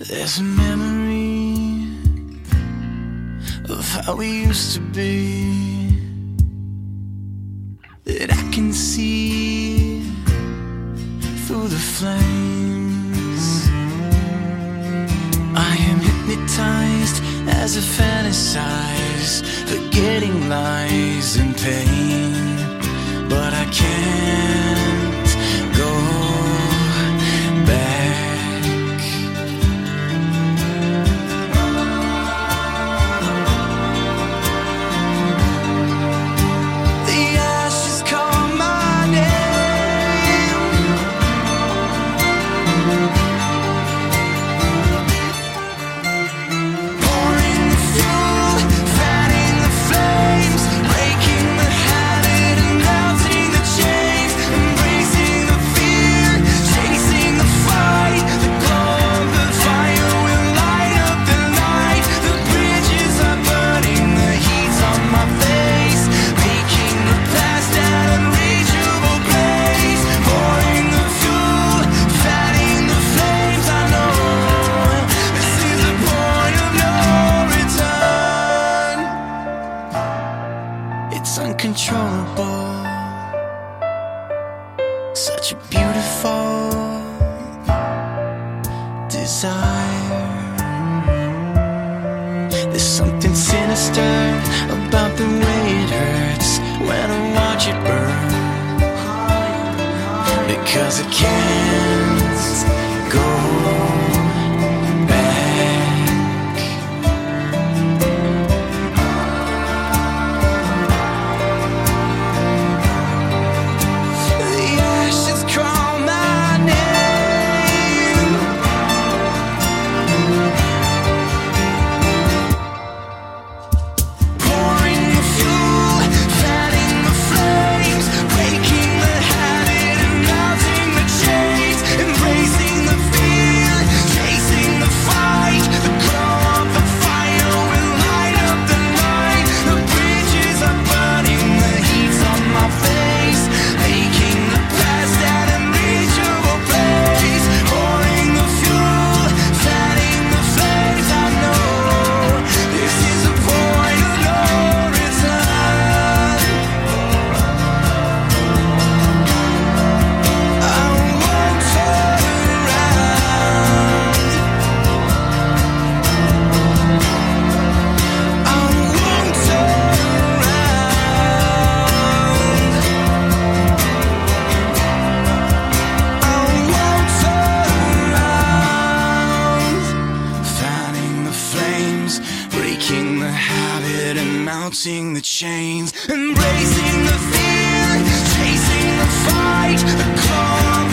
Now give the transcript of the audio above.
There's a memory of how we used to be that I can see through the flames. I am hypnotized as I fantasize, forgetting lies and pain, but I can't go back. Uncontrollable, such a beautiful desire. There's something sinister about the way it hurts when I watch it burn, because I can't go back. Mounting the chains, embracing the fear, chasing the fight, the call.